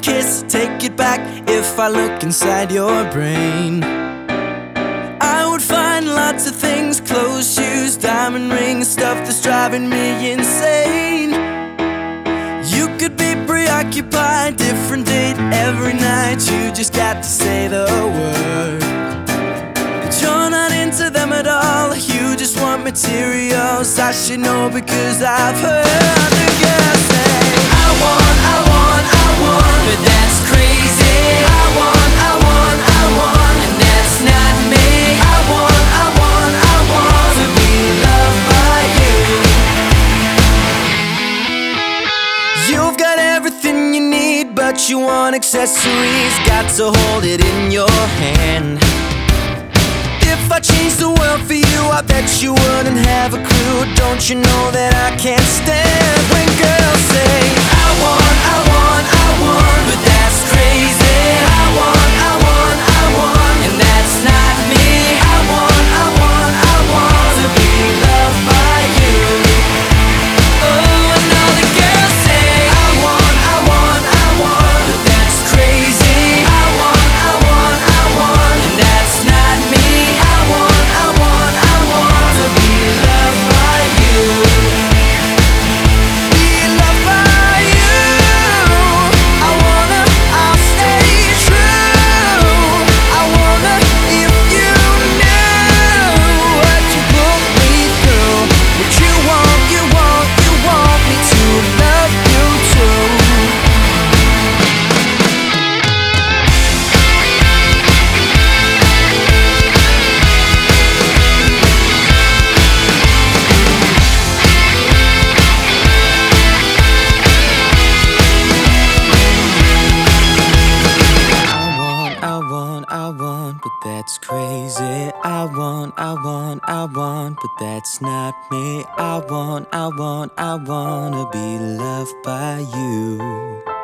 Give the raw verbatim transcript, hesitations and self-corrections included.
kiss, take it back. If I look inside your brain, I would find lots of things: clothes, shoes, diamond rings, stuff that's driving me insane. You could be preoccupied, different date every night. You just got to say the word. But you're not into them at all. You just want materials. I should know because I've heard the girls say, I want, I want, I want, but that's crazy. I want, I want, I want, and that's not me. I want, I want, I want to be loved by you. You've got everything you need, but you want accessories. Got to hold it in your hand. If I changed the world for you, I bet you wouldn't have a clue. Don't you know that I can't stand when girls say, I want, I want, I want, but that's crazy. I want, I want, I want, and that's not me. I want, I want, I want to be loved by you. Oh, and all the girls say, I want, I want, I want, but that's crazy. I want, I want, I want, and that's not me. That's crazy. I want, I want, I want, but that's not me. I want, I want, I wanna be loved by you.